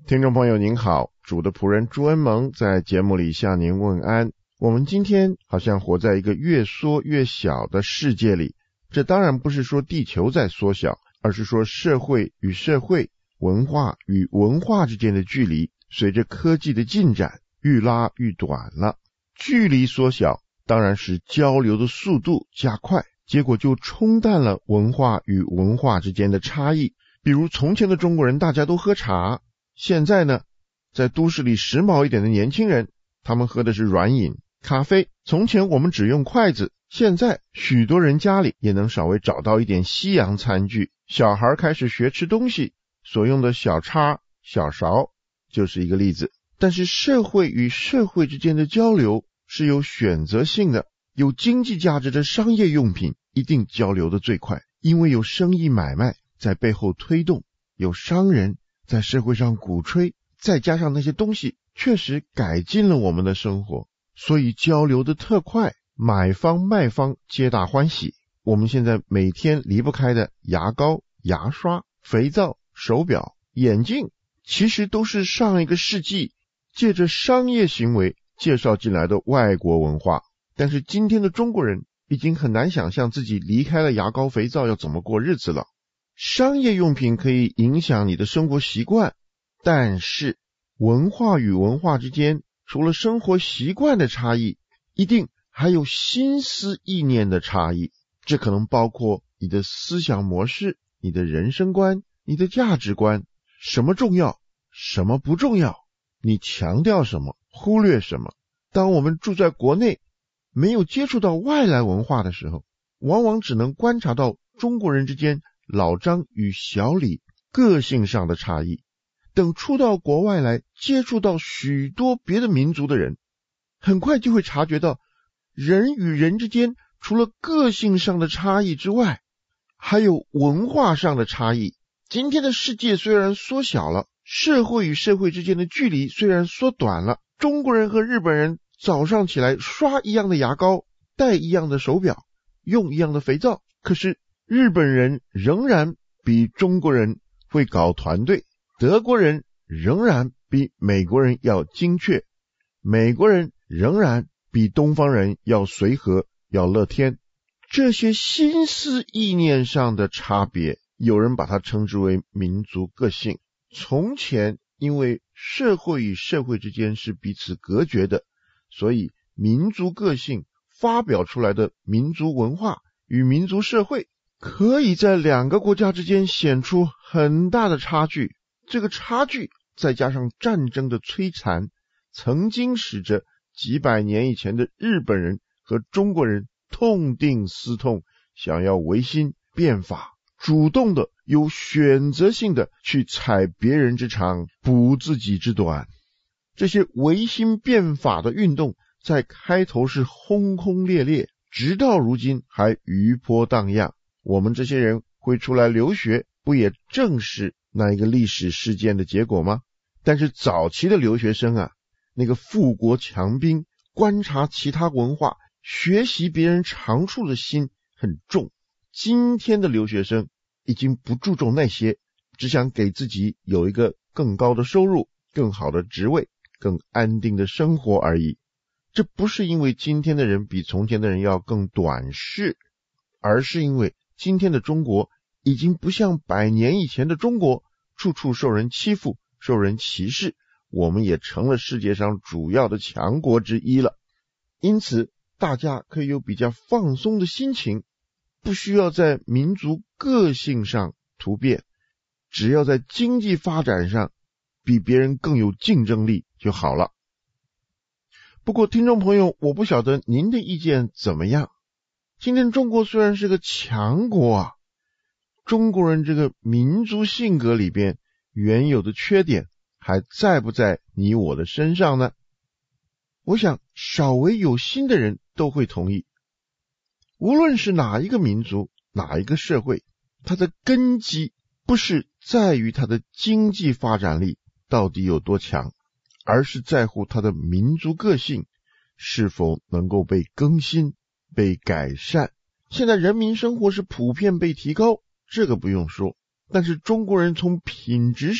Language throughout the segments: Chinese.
听众朋友您好，主的仆人朱恩蒙在节目里向您问安。我们今天好像活在一个越缩越小的世界里，这当然不是说地球在缩小，而是说社会与社会、文化与文化之间的距离随着科技的进展愈拉愈短了。距离缩小当然使交流的速度加快，结果就冲淡了文化与文化之间的差异。比如从前的中国人大家都喝茶，现在呢，在都市里时髦一点的年轻人，他们喝的是软饮咖啡。从前我们只用筷子，现在许多人家里也能稍微找到一点西洋餐具。小孩开始学吃东西，所用的小叉小勺就是一个例子。但是社会与社会之间的交流是有选择性的，有经济价值的商业用品一定交流的最快，因为有生意买卖在背后推动，有商人在社会上鼓吹，再加上那些东西确实改进了我们的生活，所以交流的特快，买方卖方皆大欢喜。我们现在每天离不开的牙膏、牙刷、肥皂、手表、眼镜，其实都是上一个世纪借着商业行为介绍进来的外国文化。但是今天的中国人已经很难想象自己离开了牙膏、肥皂要怎么过日子了。商业用品可以影响你的生活习惯，但是文化与文化之间除了生活习惯的差异，一定还有心思意念的差异。这可能包括你的思想模式、你的人生观、你的价值观，什么重要，什么不重要，你强调什么，忽略什么。当我们住在国内，没有接触到外来文化的时候，往往只能观察到中国人之间老张与小李个性上的差异。等出到国外来，接触到许多别的民族的人，很快就会察觉到人与人之间除了个性上的差异之外，还有文化上的差异。今天的世界虽然缩小了，社会与社会之间的距离虽然缩短了，中国人和日本人早上起来刷一样的牙膏，戴一样的手表，用一样的肥皂，可是日本人仍然比中国人会搞团队，德国人仍然比美国人要精确，美国人仍然比东方人要随和，要乐天。这些心思意念上的差别，有人把它称之为民族个性。从前因为社会与社会之间是彼此隔绝的，所以民族个性发表出来的民族文化与民族社会可以在两个国家之间显出很大的差距。这个差距再加上战争的摧残，曾经使着几百年以前的日本人和中国人痛定思痛，想要维新变法，主动的有选择性的去踩别人之长，补自己之短。这些维新变法的运动在开头是轰轰烈烈，直到如今还余波荡漾。我们这些人会出来留学，不也正是那一个历史事件的结果吗？但是早期的留学生啊，那个富国强兵，观察其他文化，学习别人长处的心很重。今天的留学生已经不注重那些，只想给自己有一个更高的收入、更好的职位、更安定的生活而已。这不是因为今天的人比从前的人要更短视，而是因为今天的中国已经不像100年以前的中国，处处受人欺负、受人歧视，我们也成了世界上主要的强国之一了。因此大家可以有比较放松的心情，不需要在民族个性上突变，只要在经济发展上比别人更有竞争力就好了。不过听众朋友，我不晓得您的意见怎么样。今天中国虽然是个强国啊，中国人这个民族性格里边原有的缺点还在不在你我的身上呢？我想稍微有心的人都会同意，无论是哪一个民族、哪一个社会，它的根基不是在于它的经济发展力到底有多强，而是在乎它的民族个性是否能够被更新、被改善。现在人民生活是普遍被提高，这个不用说，但是中国人从品质上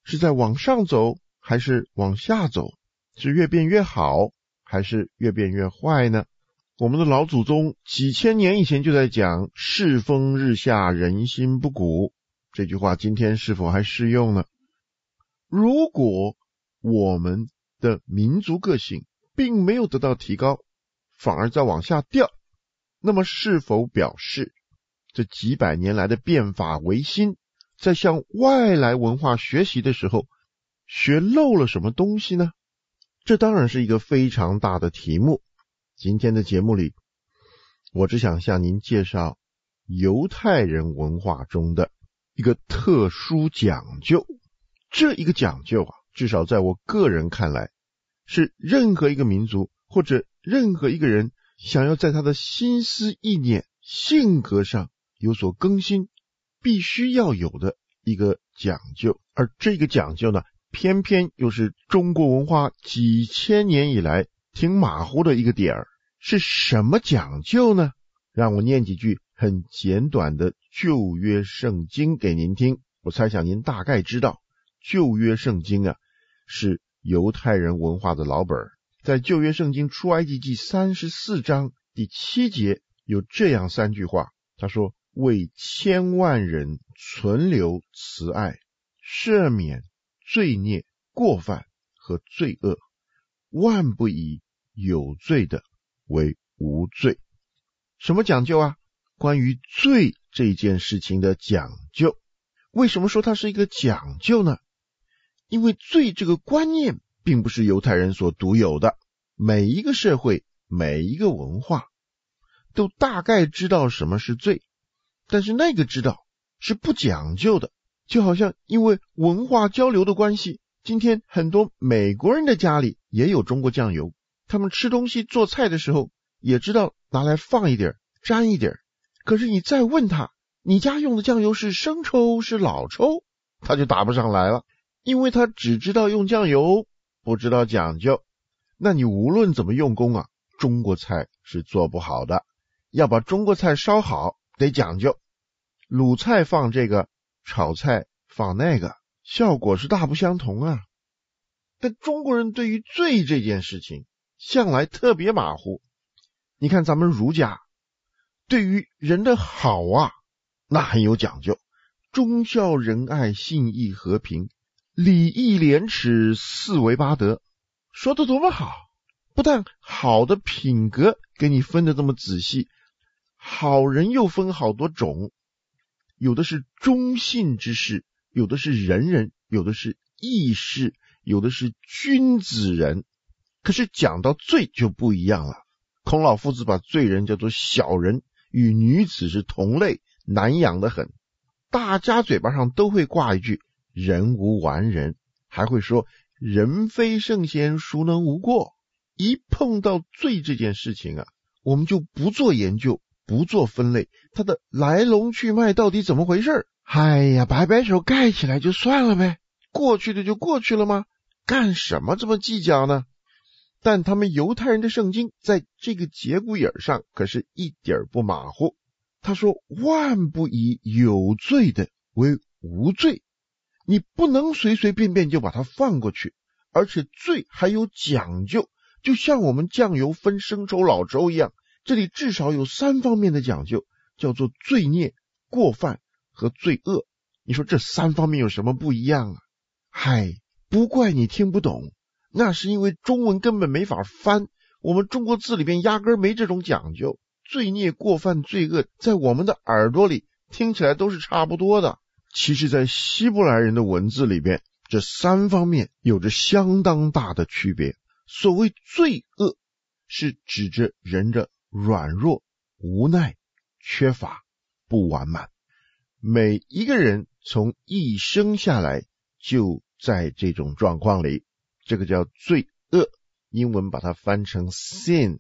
是在往上走还是往下走？是越变越好还是越变越坏呢？我们的老祖宗几千年以前就在讲世风日下，人心不古，这句话今天是否还适用呢？如果我们的民族个性并没有得到提高，反而在往下掉，那么是否表示这几百年来的变法维新，在向外来文化学习的时候学漏了什么东西呢？这当然是一个非常大的题目。今天的节目里，我只想向您介绍犹太人文化中的一个特殊讲究。这一个讲究至少在我个人看来，是任何一个民族或者任何一个人想要在他的心思意念、性格上有所更新，必须要有的一个讲究。而这个讲究呢，偏偏又是中国文化几千年以来挺马虎的一个点儿。是什么讲究呢？让我念几句很简短的旧约圣经给您听。我猜想您大概知道，旧约圣经是犹太人文化的老本。在旧约圣经出埃及记34章第7节有这样3句话，他说：为千万人存留慈爱，赦免罪孽过犯和罪恶，万不以有罪的为无罪。什么讲究啊？关于罪这件事情的讲究。为什么说它是一个讲究呢？因为罪这个观念并不是犹太人所独有的，每一个社会、每一个文化都大概知道什么是罪，但是那个知道是不讲究的。就好像因为文化交流的关系，今天很多美国人的家里也有中国酱油，他们吃东西做菜的时候也知道拿来放一点沾一点，可是你再问他你家用的酱油是生抽是老抽，他就答不上来了，因为他只知道用酱油，不知道讲究。那你无论怎么用功中国菜是做不好的。要把中国菜烧好得讲究，卤菜放这个，炒菜放那个，效果是大不相同啊。但中国人对于罪这件事情向来特别马虎。你看咱们儒家对于人的好那很有讲究，忠孝仁爱信义和平，礼义廉耻四维八德，说得多么好。不但好的品格给你分得这么仔细，好人又分好多种，有的是忠信之士，有的是仁人，有的是义士，有的是君子人。可是讲到罪就不一样了。孔老夫子把罪人叫做小人，与女子是同类，难养得很。大家嘴巴上都会挂一句人无完人，还会说人非圣贤，孰能无过。一碰到罪这件事情我们就不做研究，不做分类，它的来龙去脉到底怎么回事？哎呀，摆摆手盖起来就算了呗，过去的就过去了吗？干什么这么计较呢？但他们犹太人的圣经在这个节骨眼上可是一点不马虎。他说万不以有罪的为无罪，你不能随随便便就把它放过去，而且罪还有讲究，就像我们酱油分生抽老抽一样，这里至少有3方面的讲究，叫做罪孽过犯和罪恶。你说这3方面有什么不一样嗨，不怪你听不懂，那是因为中文根本没法翻，我们中国字里边压根没这种讲究。罪孽过犯罪恶在我们的耳朵里听起来都是差不多的，其实在希伯来人的文字里边，这3方面有着相当大的区别。所谓罪恶是指着人的软弱、无奈、缺乏、不完满。每一个人从一生下来就在这种状况里，这个叫罪恶，英文把它翻成 sin，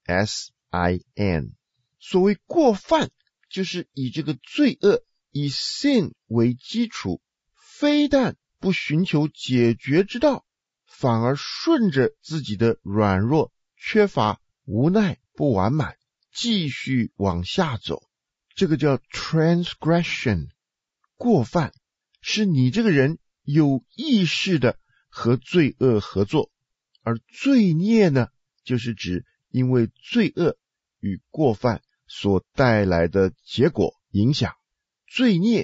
S-I-N。 所谓过犯，就是以这个罪恶，以 sin 为基础，非但不寻求解决之道，反而顺着自己的软弱、缺乏、无奈、不完满，继续往下走。这个叫 transgression。 过犯是你这个人有意识的和罪恶合作，而罪孽呢，就是指因为罪恶与过犯所带来的结果影响。罪孽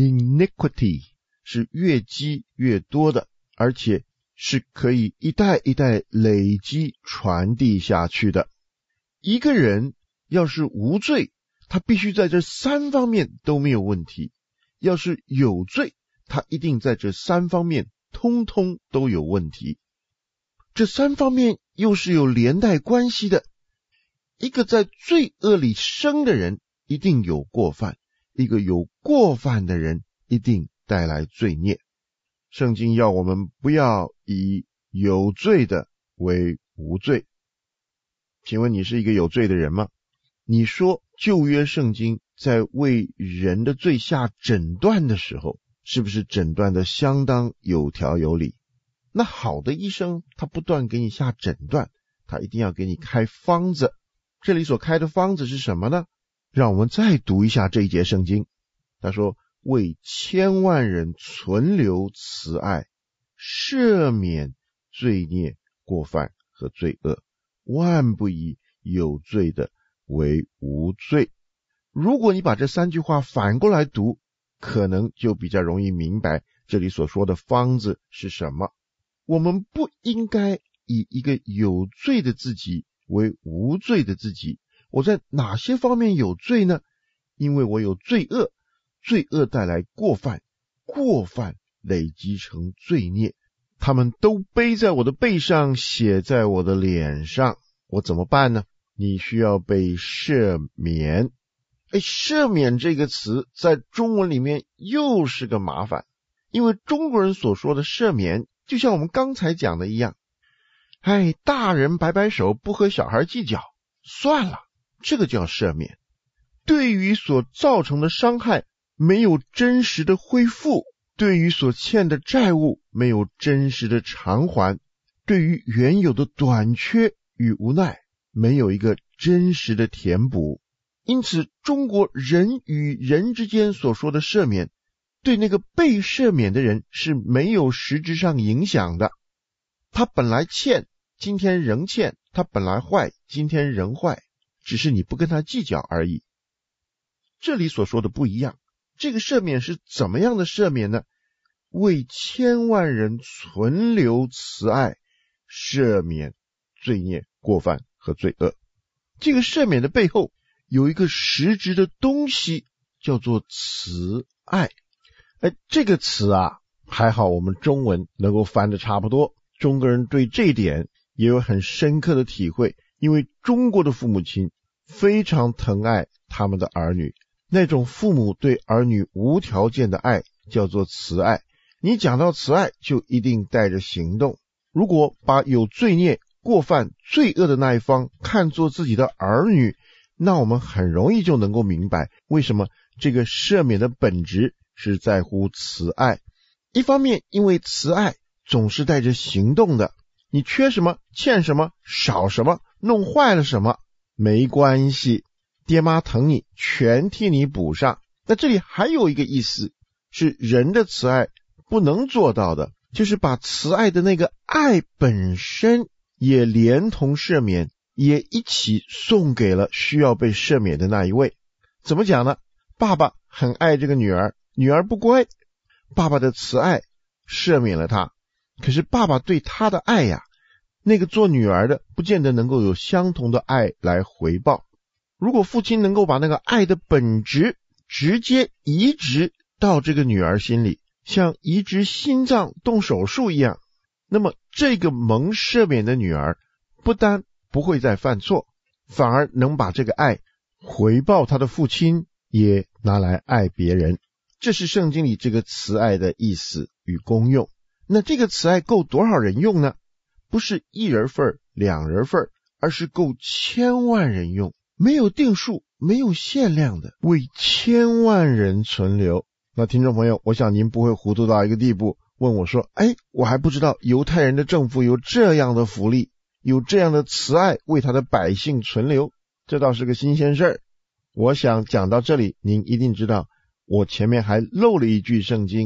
iniquity 是越积越多的，而且是可以一代一代累积传递下去的。一个人要是无罪，他必须在这三方面都没有问题；要是有罪，他一定在这三方面通通都有问题。这三方面又是有连带关系的。一个在罪恶里生的人一定有过犯，一个有过犯的人一定带来罪孽。圣经要我们不要以有罪的为无罪。请问你是一个有罪的人吗？你说旧约圣经在为人的罪下诊断的时候，是不是诊断的相当有条有理？那好的医生，他不断给你下诊断，他一定要给你开方子。这里所开的方子是什么呢？让我们再读一下这一节圣经。他说，为千万人存留慈爱，赦免罪孽过犯和罪恶，万不以有罪的为无罪。如果你把这三句话反过来读，可能就比较容易明白这里所说的方子是什么。我们不应该以一个有罪的自己为无罪的自己。我在哪些方面有罪呢？因为我有罪恶，罪恶带来过犯，过犯累积成罪孽，他们都背在我的背上，写在我的脸上，我怎么办呢？你需要被赦免。赦免这个词在中文里面又是个麻烦，因为中国人所说的赦免就像我们刚才讲的一样，大人摆摆手，不和小孩计较，算了，这个叫赦免。对于所造成的伤害没有真实的恢复，对于所欠的债务没有真实的偿还，对于原有的短缺与无奈没有一个真实的填补。因此中国人与人之间所说的赦免，对那个被赦免的人是没有实质上影响的。他本来欠，今天仍欠；他本来坏，今天仍坏，只是你不跟他计较而已。这里所说的不一样，这个赦免是怎么样的赦免呢？为千万人存留慈爱，赦免罪孽过犯和罪恶。这个赦免的背后有一个实质的东西，叫做慈爱。这个词还好我们中文能够翻得差不多，中国人对这一点也有很深刻的体会，因为中国的父母亲非常疼爱他们的儿女，那种父母对儿女无条件的爱叫做慈爱。你讲到慈爱就一定带着行动。如果把有罪孽过犯罪恶的那一方看作自己的儿女，那我们很容易就能够明白为什么这个赦免的本质是在乎慈爱。一方面因为慈爱总是带着行动的，你缺什么，欠什么，少什么，弄坏了什么，没关系，爹妈疼你，全替你补上。那这里还有一个意思，是人的慈爱不能做到的，就是把慈爱的那个爱本身也连同赦免，也一起送给了需要被赦免的那一位。怎么讲呢？爸爸很爱这个女儿，女儿不乖，爸爸的慈爱赦免了她，可是爸爸对她的爱那个做女儿的不见得能够有相同的爱来回报。如果父亲能够把那个爱的本质直接移植到这个女儿心里，像移植心脏动手术一样，那么这个蒙赦免的女儿不但不会再犯错，反而能把这个爱回报她的父亲，也拿来爱别人。这是圣经里这个慈爱的意思与功用。那这个慈爱够多少人用呢？不是一人份、两人份，而是够千万人用，没有定数，没有限量的，为千万人存留。那听众朋友，我想您不会糊涂到一个地步，问我说，我还不知道犹太人的政府有这样的福利，有这样的慈爱为他的百姓存留，这倒是个新鲜事儿。我想讲到这里，您一定知道我前面还漏了一句圣经，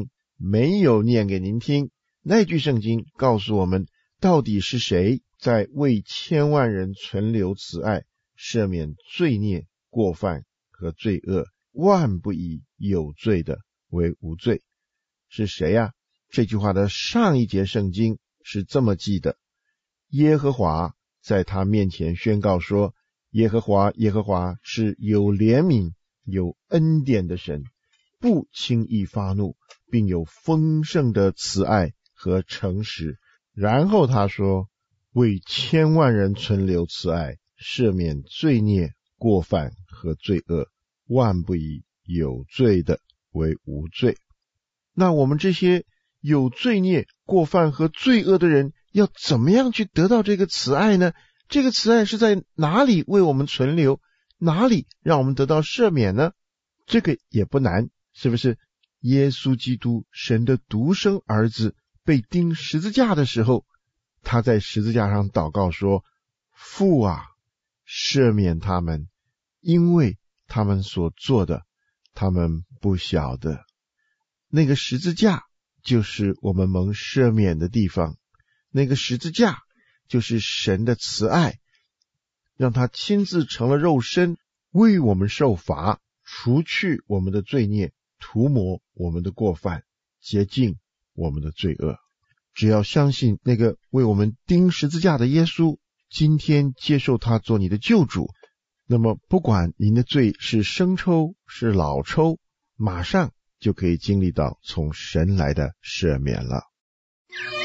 没有念给您听。那句圣经告诉我们，到底是谁在为千万人存留慈爱，赦免罪孽、过犯和罪恶，万不以有罪的为无罪。是谁啊？这句话的上一节圣经是这么记的：耶和华在他面前宣告说，耶和华是有怜悯有恩典的神，不轻易发怒，并有丰盛的慈爱和诚实。然后他说，为千万人存留慈爱，赦免罪孽、过犯和罪恶，万不以有罪的为无罪。那我们这些有罪孽、过犯和罪恶的人，要怎么样去得到这个慈爱呢？这个慈爱是在哪里为我们存留？哪里让我们得到赦免呢？这个也不难，是不是？耶稣基督，神的独生儿子，被钉十字架的时候，他在十字架上祷告说，父啊，赦免他们，因为他们所做的，他们不晓得。那个十字架就是我们蒙赦免的地方，那个十字架就是神的慈爱，让他亲自成了肉身，为我们受罚，除去我们的罪孽，涂抹我们的过犯，洁净我们的罪恶。只要相信那个为我们钉十字架的耶稣，今天接受他做你的救主，那么不管您的罪是生抽是老抽，马上就可以经历到从神来的赦免了。